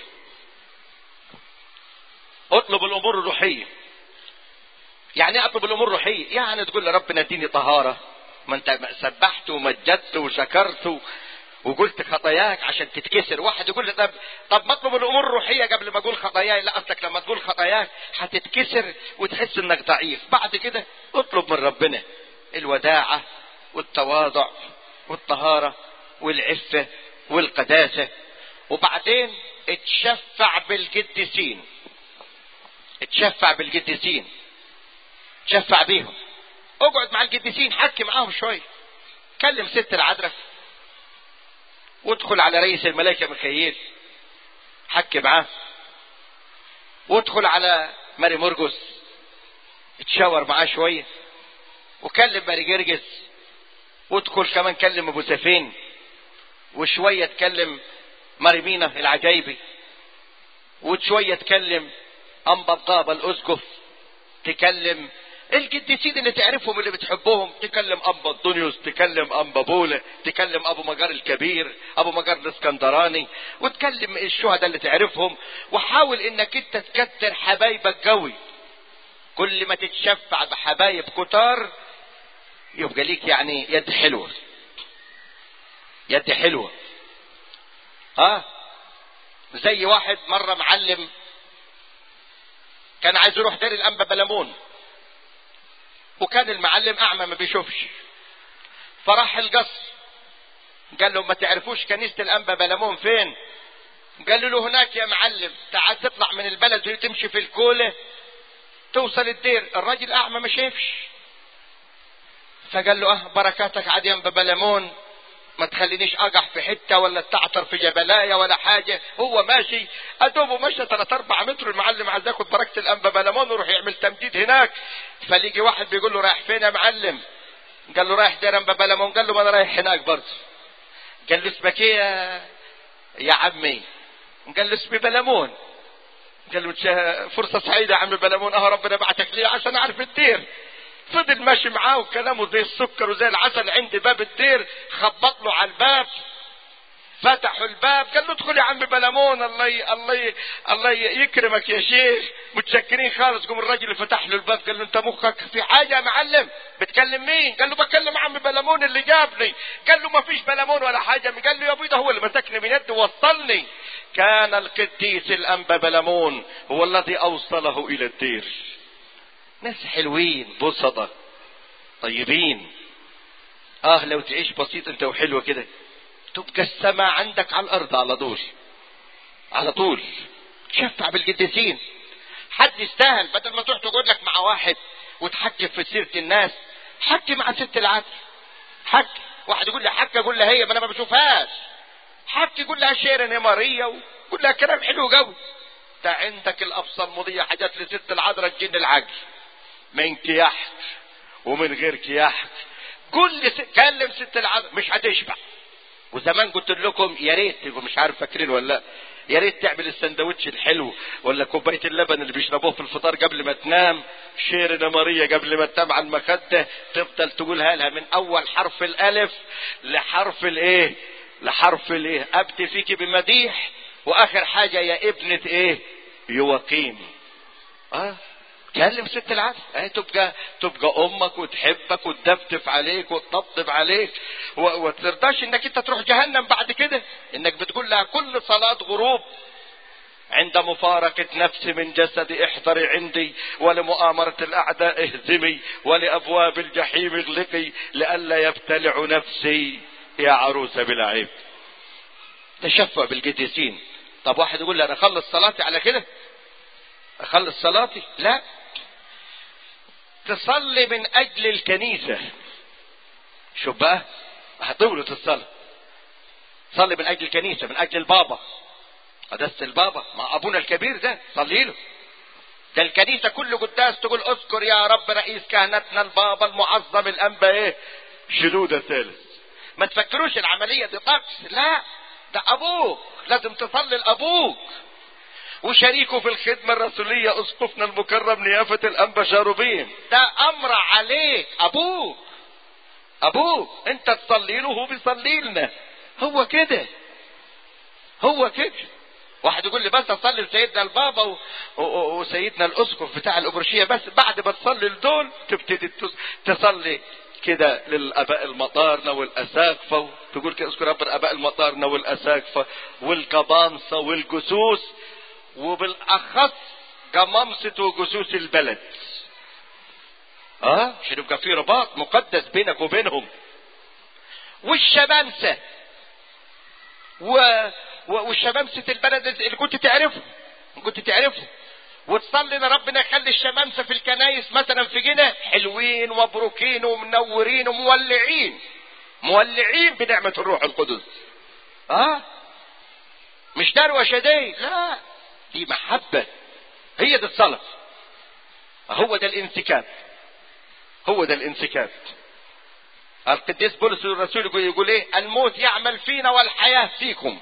اطلب الامور الروحية. يعني اطلب الامور الروحية يعني تقول لربنا اديني طهارة. ما انت سبحت ومجدت وشكرت وقلت خطاياك عشان تتكسر. واحد يقول لي طب ما اطلب الامور الروحيه قبل ما اقول خطاياي. لا اصلك لما تقول خطاياك هتتكسر وتحس انك ضعيف. بعد كده اطلب من ربنا الوداعه والتواضع والطهاره والعفه والقداسه. وبعدين اتشفع بالقديسين، اتشفع بالقديسين، تشفع بيهم. اقعد مع القديسين حكي معاهم شويه. كلم ست العذراء وادخل على رئيس الملائكة ميخائيل حكي معاه. وادخل على ماري مرقس اتشاور معاه شوية. وكلم ماري جرجس. وادخل كمان كلم ابو سفين. وشوية تكلم ماري مينا العجايبي. وشوية تكلم انبا بطابة الاسقف. تكلم القديسين اللي تعرفهم اللي بتحبهم. تكلم انبا الدنيوس، تكلم انبا بوله، تكلم ابو مجار الكبير، ابو مجار الاسكندراني، وتكلم الشهداء اللي تعرفهم. وحاول انك انت تكتر حبايبك قوي. كل ما تتشفع بحبايب كتار يبقى ليك يعني يد حلوة، يد حلوة. زي واحد مرة معلم كان عايز يروح دير الانبا بلمون، وكان المعلم اعمى ما بيشوفش. فراح القصر قال له ما تعرفوش كنيسة الانبا بلمون فين؟ قال له هناك يا معلم. تعال تطلع من البلد وتمشي في الكولة توصل الدير. الراجل اعمى ما شافش. فقال له بركاتك عاد يا انبا بلمون ما تخلينيش اقع في حته ولا تعثر في جبلايه ولا حاجه. هو ماشي ادوبه مشى 3-4 متر، المعلم عايز ياخد بركه الانبا بلمون ويروح يعمل تمديد هناك. فليجي واحد بيقول له رايح فين يا معلم؟ قال له رايح دير انبا بلمون. قال له ما انا رايح هناك برضه. قال له اسمك ايه يا عمي؟ قال له اسمي بلمون. قال له فرصه سعيده يا عم بلمون، ربنا بعتك لي عشان اعرف الدير. فضل ماشي معاه وكلامه زي السكر وزي العسل عند باب الدير. خبط له على الباب، فتحوا الباب. قال له ادخل يا عم بلمون، الله يكرمك يا شيخ، متشكرين خالص. قام الراجل اللي فتح له الباب قال له انت مخك في حاجه يا معلم؟ بتكلم مين؟ قال له بكلم عم بلمون اللي جابني. قال له ما فيش بلمون ولا حاجه. قال له يا ابوي ده هو اللي مسكني من يدي ووصلني. كان القديس الانبا بلمون هو الذي اوصله الى الدير. ناس حلوين بسطة طيبين. لو تعيش بسيط انت وحلوة كده تبقى السماء عندك على الارض على طول. تشفع بالقديسين. حد يستاهل بدل ما تروح تقول لك مع واحد وتحكي في سيرة الناس، حكي مع ست العدل. حكي واحد يقول لي حكي، اقول له هي ما انا ما بشوفهاش. حكي قول لها شيرين يا ماريا وقول لها كلام حلو قوي. ده عندك الابصر مضية حاجات لست العذراء تجن العقل، من كياحك ومن غير كياحك. كلم ست العذراء مش هتشبع. وزمان قلت لكم يا ريت تبقوا مش عارف فاكرين ولا لا، يا ريت تعمل السندوتش الحلو ولا كوبايه اللبن اللي بيشربوه في الفطار قبل ما تنام، شيرنا ماريا قبل ما تنام على المخده، تفضل تقولها لها من اول حرف الالف لحرف الايه ابدي فيكي بمديح، واخر حاجه يا ابنه يواقيم. كلم ست العدل. تبقى امك وتحبك وتدفدف عليك وتطبطب عليك وترضاش انك انت تروح جهنم بعد كده. انك بتقول لها كل صلاة غروب عند مفارقة نفسي من جسدي احضري عندي، ولمؤامرة الاعداء اهزمي، ولابواب الجحيم اغلقي، لئلا يبتلع نفسي يا عروسة بلا عيب. تشفع بالقديسين. طب واحد يقول لي انا اخلص صلاتي على كده؟ اخلص صلاتي؟ لا، تصلي من اجل الكنيسة. شوف بقى هطولة الصلاة. صلي من اجل الكنيسة، من اجل البابا، قداسة البابا مع ابونا الكبير ده صلي له. ده الكنيسة كل قداس تقول اذكر يا رب رئيس كهنتنا البابا المعظم الانبا شنودة الثالث. ما تفكروش العملية دي طقس، لا، ده ابوك لازم تصلي لابوك. وشريكه في الخدمة الرسولية اسقفنا المكرم نيافة الانبا شاروبيم، ده امر عليك. ابوك انت تصلي له وهو بيصلي لنا. هو كده. واحد يقول لي بس اصلي لسيدنا البابا وسيدنا الاسقف بتاع الابرشية بس، بعد ما تصلي لدول تبتدي تصلي كده للاباء المطارنة والاساقفة، تقول كده اذكر رب الاباء المطارنة والاساقفة والقبانصة والجسوس، وبالاخص قمامسة وجسوس البلد. عشان يبقى في رباط مقدس بينك وبينهم. والشمامسة والشمامسة البلد اللي كنت تعرفه وتصلي لربنا يخلي الشمامسة في الكنايس مثلا في جنة حلوين ومبروكين ومنورين مولعين بنعمة الروح القدس. مش دروشة دي، لا، دي محبة. هي دي الصلاة. هو ده الانسكاب. القديس بولس الرسول يقول ايه؟ الموت يعمل فينا والحياة فيكم.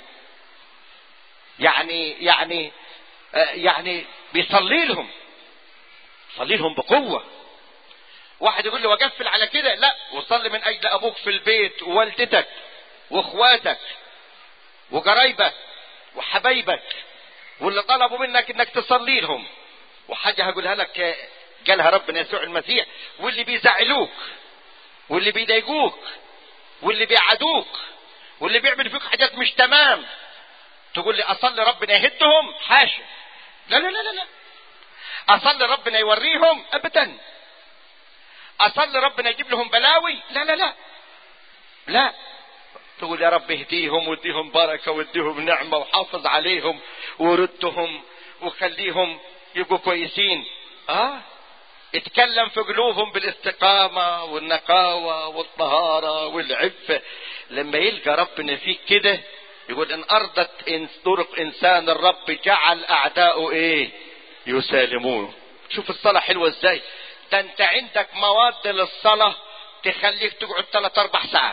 يعني بيصلي لهم بقوة. واحد يقول لي وقفل على كده، لا، وصلي من اجل ابوك في البيت ووالدتك واخواتك وقرايبك وحبايبك واللي طلبوا منك انك تصلي لهم. وحاجة هقولها لك قالها ربنا يسوع المسيح: واللي بيزعلوك واللي بيضايقوك واللي بيعادوك واللي بيعمل فيك حاجات مش تمام، تقول لي اصلي ربنا يهدهم؟ حاشا، لا. اصلي ربنا يوريهم؟ ابدا. اصلي ربنا يجيب لهم بلاوي؟ لا. تقول يا رب اهديهم واديهم بركة واديهم نعمة وحافظ عليهم وردهم وخليهم يبقوا كويسين. اتكلم في قلوبهم بالاستقامة والنقاوة والطهارة والعفة. لما يلقى ربنا فيك كده يقول ان ارضت إن طرق انسان الرب جعل اعداؤه ايه؟ يسالمونه. شوف الصلاة حلوة ازاي. ده انت عندك مواد للصلاة تخليك تقعد 3-4 ساعات.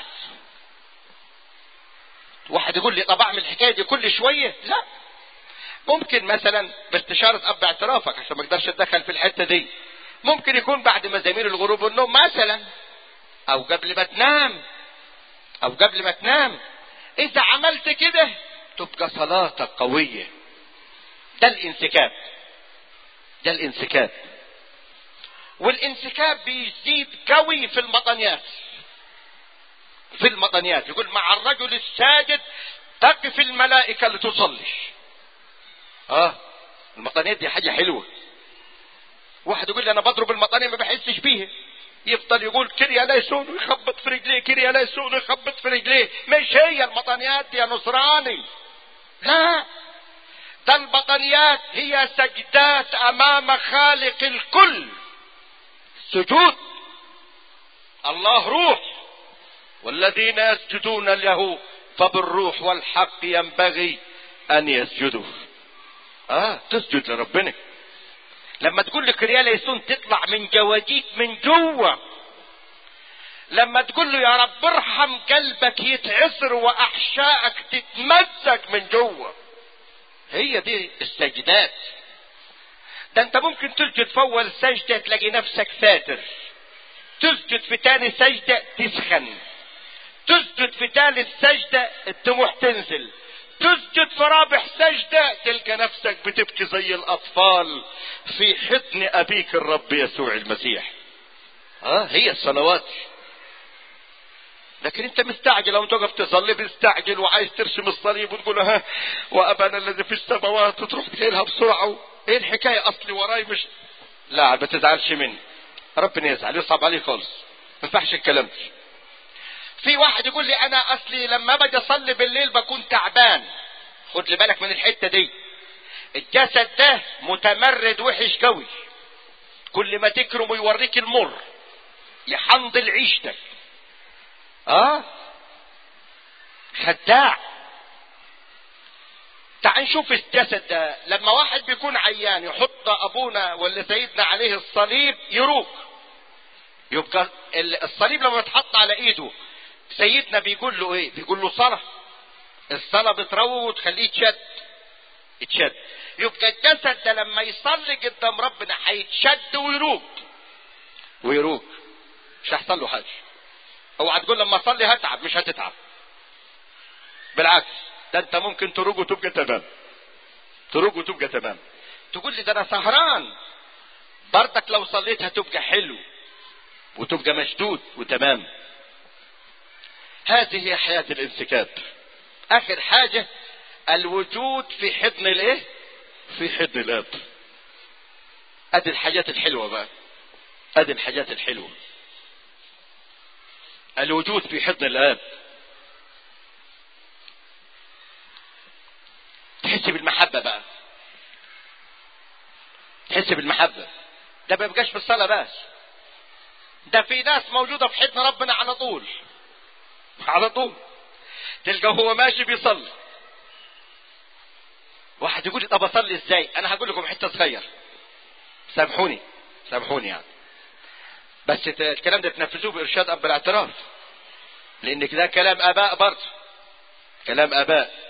واحد يقول لي طب اعمل الحكاية دي كل شوية؟ لا، ممكن مثلا باستشارة اب اعترافك عشان ما اقدرش اتدخل في الحتة دي. ممكن يكون بعد مزامير الغروب والنوم مثلا، او قبل ما تنام. اذا عملت كده تبقى صلاتك قوية. ده الانسكاب. والانسكاب بيزيد قوي في المطنيات. يقول مع الرجل الساجد تقف الملائكة لتصلي. المطنيات دي حاجة حلوة. واحد يقول لي انا بضرب المطانية ما بحسش بيها، يفضل يقول كريا ليسون ويخبط في رجليه، كريا ليسون ويخبط في رجليه. مش هي المطانيات يا نصراني، لا، ده المطانيات هي سجدات امام خالق الكل. سجود. الله روح، والذين يسجدون له فبالروح والحق ينبغي ان يسجدوا. تسجد لربنا. لما تقول لك كريا ليسون تطلع من جواجيك من جوه. لما تقول له يا رب ارحم قلبك يتعصر واحشائك تتمزق من جوه. هي دي السجدات. ده انت ممكن تسجد في اول سجدة تلاقي نفسك فاتر، تسجد في تاني سجدة تسخن، تسجد في ثالث سجدة الدموع تنزل، تسجد في رابع سجدة تلقى نفسك بتبكي زي الاطفال في حضن ابيك الرب يسوع المسيح. هي الصلوات. لكن انت مستعجل لو تقف تصلي مستعجل وعايز ترسم الصليب وتقول وابانا الذي في السماوات وتروح تقولها بسرعة. ايه الحكاية اصلي وراي مش. لا ما تزعلش مني، ربنا يزعل يصعب عليه خالص، ما ينفعش الكلام. في واحد يقول لي انا اصلي لما باجي اصلي بالليل بكون تعبان. خد لي بالك من الحتة دي. الجسد ده متمرد وحش قوي، كل ما تكرمه يوريك المر، يحنضل عيشتك. خداع. تعال نشوف الجسد ده. لما واحد بيكون عيان يحط ابونا ولا سيدنا عليه الصليب يروق. يبقى الصليب لما يتحط على ايده سيدنا بيقول له ايه؟ بيقول له صلاة. الصلاة بتروق وتخليه يتشد. يبقى الجسد ده لما يصلي قدام ربنا هيتشد ويروق. مش هيحصل له حاجة. اوعى تقول لما اصلي هتعب، مش هتتعب، بالعكس ده انت ممكن تروق وتبقى تمام. تقول لي ده انا سهران، برضك لو صليت هتبقى حلو وتبقى مشدود وتمام. هذه هي حياة الانسكاب. اخر حاجة الوجود في حضن الايه؟ في حضن الاب. ادي الحاجات الحلوة بقى، ادي الحاجات الحلوة. الوجود في حضن الاب. تحس بالمحبة بقى، تحس بالمحبة. ده ما بيبقاش في الصلاة بس، ده في ناس موجودة في حضن ربنا على طول تلقى هو ماشي بيصلي. واحد يقول لي طب اصلي ازاي؟ انا هقول لكم حتة صغير، سامحوني يعني، بس الكلام ده تنفذوه بارشاد اب الاعتراف، لان ده كلام اباء برضه، كلام اباء.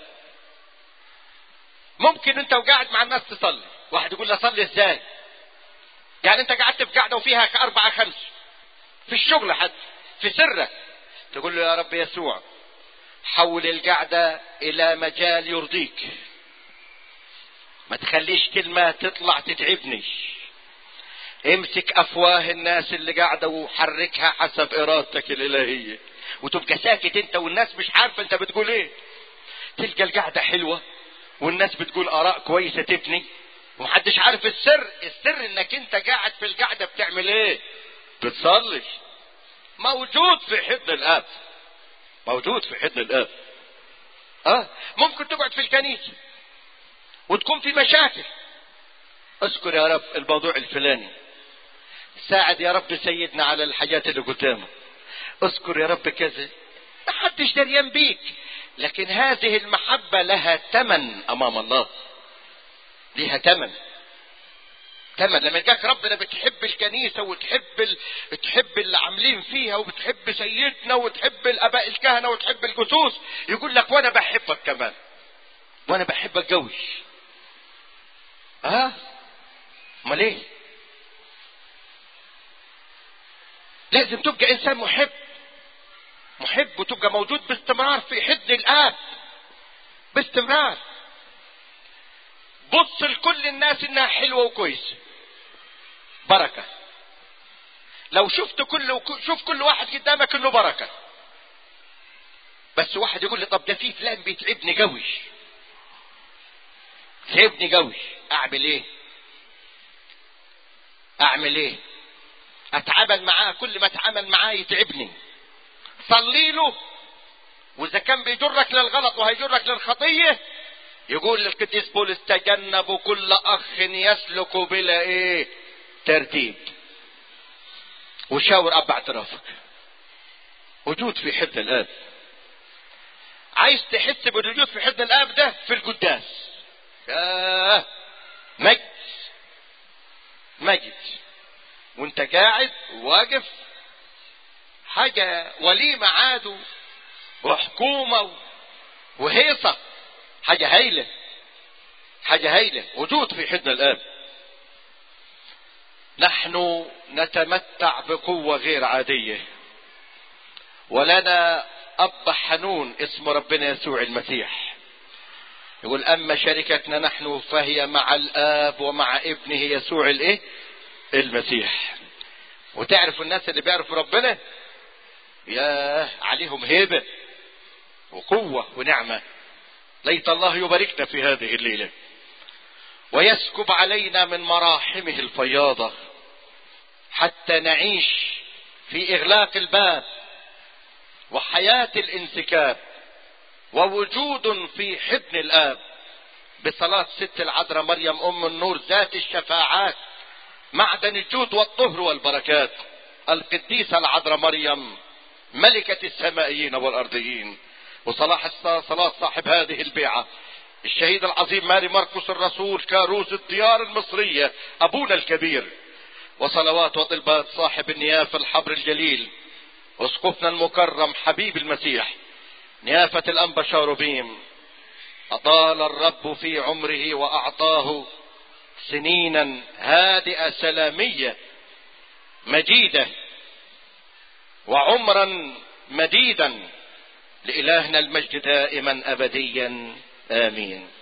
ممكن انت وقاعد مع الناس تصلي، واحد يقول لي اصلي ازاي؟ يعني انت قعدت في قاعدة وفيها 4-5 في الشغل حتى في سرك، تقول له يا رب يسوع حول القعدة الى مجال يرضيك، ما تخليش كلمة تطلع تتعبني، امسك افواه الناس اللي قاعدة وحركها حسب ارادتك الالهية، وتبقى ساكت انت والناس مش عارفة انت بتقول ايه. تلقى القعدة حلوة والناس بتقول اراء كويسة تبني ومحدش عارف السر انك انت قاعد في القعدة بتعمل ايه؟ بتصلي. موجود في حضن الاب. ممكن تقعد في الكنيسة وتكون في مشاكل، اذكر يا رب الموضوع الفلاني، ساعد يا رب سيدنا على الحاجات اللي قدامك، اذكر يا رب كذا، ما حدش دريان بيك، لكن هذه المحبة لها ثمن امام الله، لها ثمن. لما جاك ربنا بتحب الكنيسة تحب اللي عاملين فيها، وبتحب سيدنا، وتحب الاباء الكهنة، وتحب الجثوث، يقول لك وانا بحبك كمان، وانا بحبك قوي. امال ايه؟ لازم تبقى انسان محب وتبقى موجود باستمرار في حضن الاب باستمرار. بص لكل الناس انها حلوة وكويسة، بركة. لو شفت شوف كل واحد قدامك انه بركة. بس واحد يقول لي طب ده في فلان بيتعبني قوي، اعمل ايه؟ اتعامل معاه، كل ما اتعامل معاه يتعبني. صلي له، واذا كان بيجرك للغلط وهيجرك للخطية، يقول القديس بولس تجنبوا كل اخ يسلك بلا ترتيب. وشاور اب اعترافك، وجود في حضن الاب. عايز تحس بالوجود في حضن الاب ده في القداس، مجد وانت قاعد واقف، حاجة وليمة عادو وحكومة وهيصة، حاجة هايلة، وجود في حضن الاب. نحن نتمتع بقوة غير عادية، ولنا اب حنون اسمه ربنا يسوع المسيح. يقول اما شركتنا نحن فهي مع الاب ومع ابنه يسوع المسيح. وتعرفوا الناس اللي بيعرفوا ربنا يا عليهم هيبة وقوة ونعمة. ليت الله يباركنا في هذه الليلة ويسكب علينا من مراحمه الفياضة، حتى نعيش في اغلاق الباب وحياة الانسكاب ووجود في حضن الاب، بصلاة ست العذراء مريم ام النور ذات الشفاعات، معدن الجود والطهر والبركات، القديسة العذراء مريم ملكة السمائيين والارضيين، وصلاح صلاة صاحب هذه البيعة الشهيد العظيم ماري مرقس الرسول كاروز الديار المصرية ابونا الكبير، وصلوات وطلبات صاحب النيافة الحبر الجليل اسقفنا المكرم حبيب المسيح نيافة الانبا شاروبيم، اطال الرب في عمره واعطاه سنينا هادئة سلامية مجيدة وعمرا مديدا، لإلهنا المجد دائما أبديا آمين.